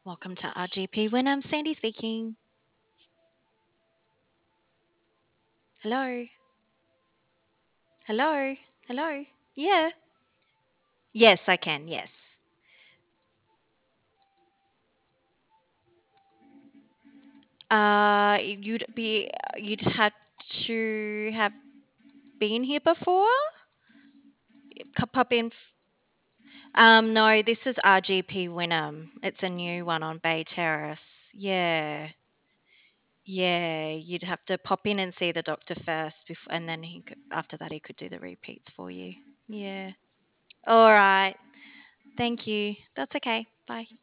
Welcome to RGP when I'm Sandy speaking. Hello. Hello. Hello. Yeah. Yes, I can. Yes. You'd had to have been here before. Pop in. No, this is RGP Wynnum. It's a new one on Bay Terrace. Yeah. Yeah, you'd have to pop in and see the doctor first before, and then after that he could do the repeats for you. Yeah. All right. Thank you. That's okay. Bye.